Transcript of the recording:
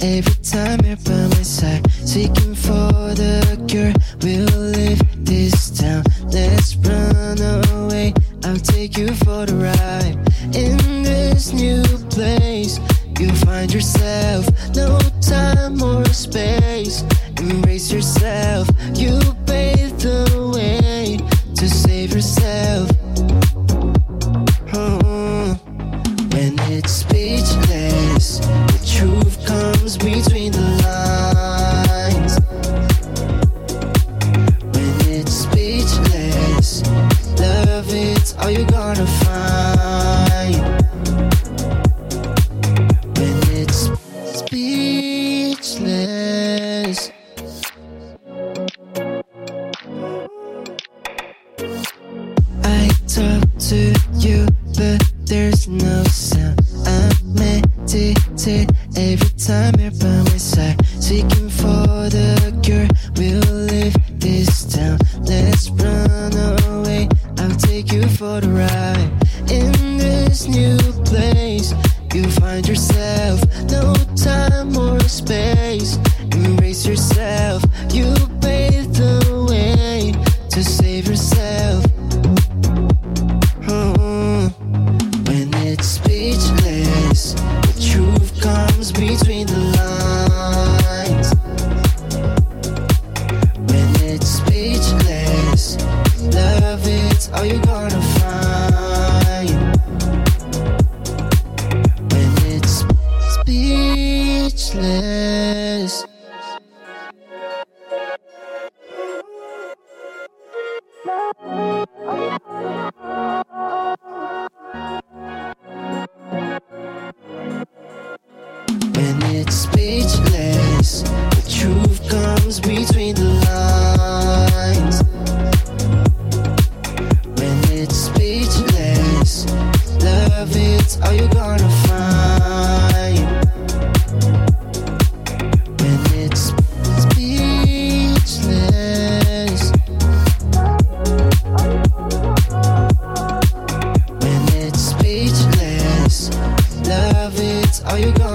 every time you're by my side. Seeking for the cure, we'll leave this town. Let's run away, I'll take you for the ride. In this new place, you'll find yourself. No time or space, embrace yourself. You pave the way to save yourself. When it's speechless, the truth comes between the lines. When it's speechless, love it's all you're gonna find. When it's speechless, I talk to you, but there's no sound. I meditate every time you're by my side. Seeking for the cure, we'll leave this town. Let's run away, I'll take you for the ride. In this new place, you'll find yourself. No time or space, embrace yourself. You pave the way to save yourself. When it's speechless, the truth comes between the lines. When it's speechless, love it's all you're gonna find. When it's speechless. When it's speechless, the truth comes between the lines. When it's speechless, love it's all you're gonna find. When it's speechless, when it's speechless, love it's all you're gonna find.